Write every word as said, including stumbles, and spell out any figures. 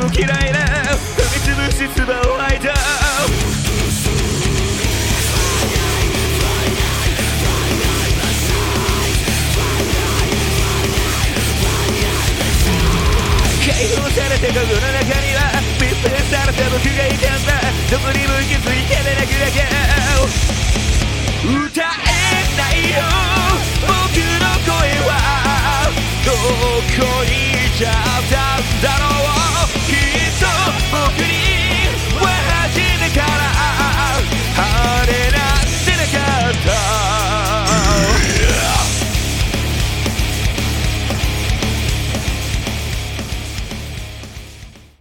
も嫌いな踏みつぶし唾を吐いた解放された心の中には密閉された僕がいたんだどこにも行き着いてでなくだけ歌えないよ僕の声はどこに行っちゃったんだろう